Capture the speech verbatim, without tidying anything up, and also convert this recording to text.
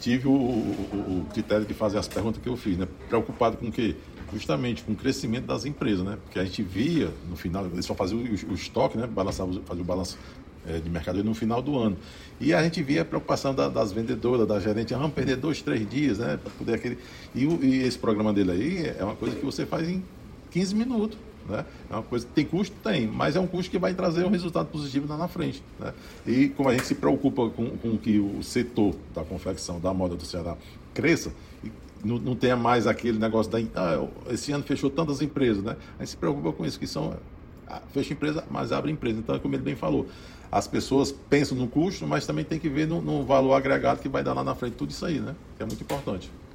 tive o, o, o critério de fazer as perguntas que eu fiz, né? Preocupado com o quê? Justamente com o crescimento das empresas, né? Porque a gente via, no final, eles só faziam o, o estoque, né? Balançava, fazia o balanço é, de mercadoria no final do ano. E a gente via a preocupação da, das vendedoras, da gerente, ah, vamos perder dois, três dias, né? Para poder aquele... E, o, e esse programa dele aí é uma coisa que você faz em quinze minutos. Né? É uma coisa que tem custo? Tem, mas é um custo que vai trazer um resultado positivo lá na frente. Né? E como a gente se preocupa com, com que o setor da confecção, da moda do Ceará cresça, e não, não tenha mais aquele negócio da... Ah, esse ano fechou tantas empresas, né? A gente se preocupa com isso, que são... Fecha empresa, mas abre empresa. Então, como ele bem falou, as pessoas pensam no custo, mas também tem que ver no, no valor agregado que vai dar lá na frente tudo isso aí, né? Que é muito importante.